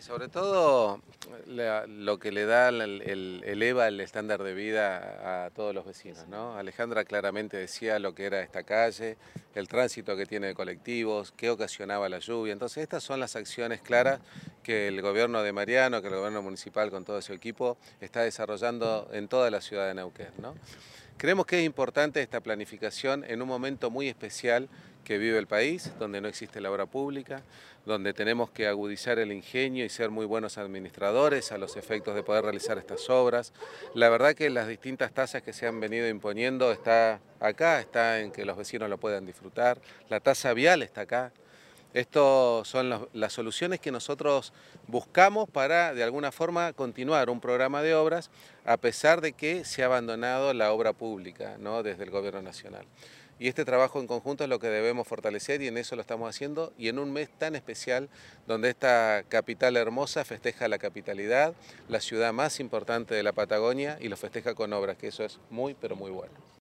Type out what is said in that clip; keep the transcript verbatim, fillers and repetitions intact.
Sobre todo la- lo que le da el, el- eleva el estándar de vida a todos los vecinos, ¿no? Alejandra claramente decía lo que era esta calle, el tránsito que tiene de colectivos, qué ocasionaba la lluvia. Entonces estas son las acciones claras que el gobierno de Mariano, que el gobierno municipal con todo su equipo está desarrollando en toda la ciudad de Neuquén, ¿no? Creemos que es importante esta planificación en un momento muy especial que vive el país, donde no existe la obra pública, donde tenemos que agudizar el ingenio y ser muy buenos administradores a los efectos de poder realizar estas obras. La verdad que las distintas tasas que se han venido imponiendo está acá, está en que los vecinos lo puedan disfrutar, la tasa vial está acá. Estas son los- las soluciones que nosotros buscamos para, de alguna forma, continuar un programa de obras, a pesar de que se ha abandonado la obra pública, ¿no?, desde el Gobierno Nacional. Y este trabajo en conjunto es lo que debemos fortalecer y en eso lo estamos haciendo, y en un mes tan especial donde esta capital hermosa festeja la capitalidad, la ciudad más importante de la Patagonia, y lo festeja con obras, que eso es muy, pero muy bueno.